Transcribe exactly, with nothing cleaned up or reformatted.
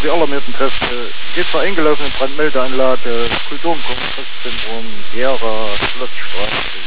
die alarmierten Kräfte. Geht zur eingelaufenen Brandmeldeanlage, Kultur- und Kongresszentrum, Gera, Schlossstraße.